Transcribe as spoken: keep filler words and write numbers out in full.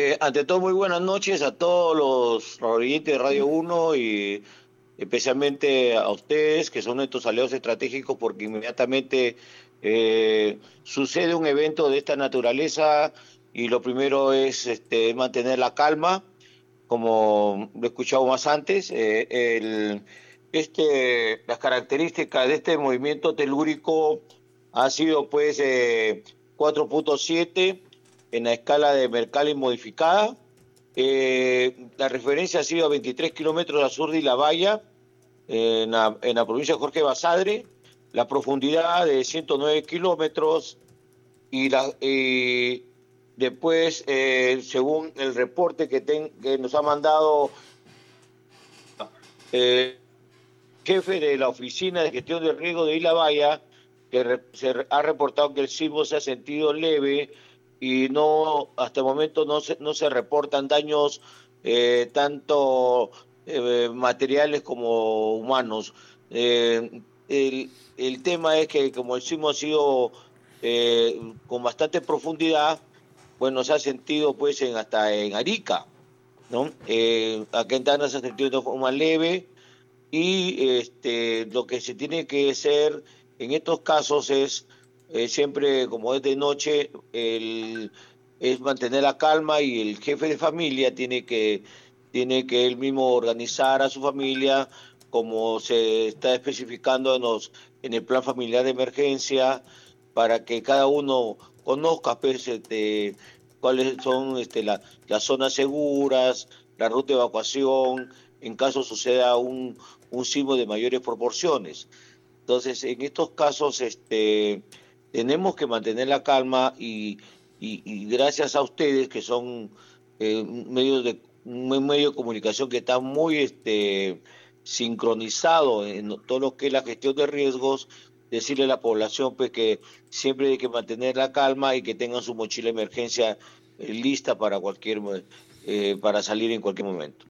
Eh, ante todo, muy buenas noches a todos los oyentes de Radio Uno y especialmente a ustedes, que son nuestros aliados estratégicos, porque inmediatamente eh, sucede un evento de esta naturaleza y lo primero es este, mantener la calma, como lo he escuchado más antes. Eh, el, este, las características de este movimiento telúrico ha sido pues eh, cuatro punto siete en la escala de Mercalli modificada. Eh, la referencia ha sido a veintitrés kilómetros al sur de La Valla, en la, en la provincia de Jorge Basadre, la profundidad de ciento nueve kilómetros y, la, y después, eh, según el reporte que, ten, que nos ha mandado eh, jefe de la Oficina de Gestión de Riesgo de Isla Valla, que re, se ha reportado que el sismo se ha sentido leve y no hasta el momento no se, no se reportan daños eh, tanto eh, materiales como humanos. Eh, el, el tema es que como el sismo ha sido eh, con bastante profundidad, bueno, se ha sentido pues en, hasta en Arica, ¿no? Eh, acá en Tacna se ha sentido de forma leve y este, lo que se tiene que hacer en estos casos es, eh, siempre como es de noche, el, es mantener la calma y el jefe de familia tiene que, tiene que él mismo organizar a su familia como se está especificando en, los, en el plan familiar de emergencia para que cada uno conozca pues, este, cuáles son este, la, las zonas seguras, la ruta de evacuación, en caso suceda un, un sismo de mayores proporciones. Entonces, en estos casos, este, tenemos que mantener la calma y, y, y gracias a ustedes, que son eh, medios de, un medio de comunicación que está muy este, sincronizado en todo lo que es la gestión de riesgos, decirle a la población pues, que siempre hay que mantener la calma y que tengan su mochila de emergencia eh, lista para cualquier eh, para salir en cualquier momento.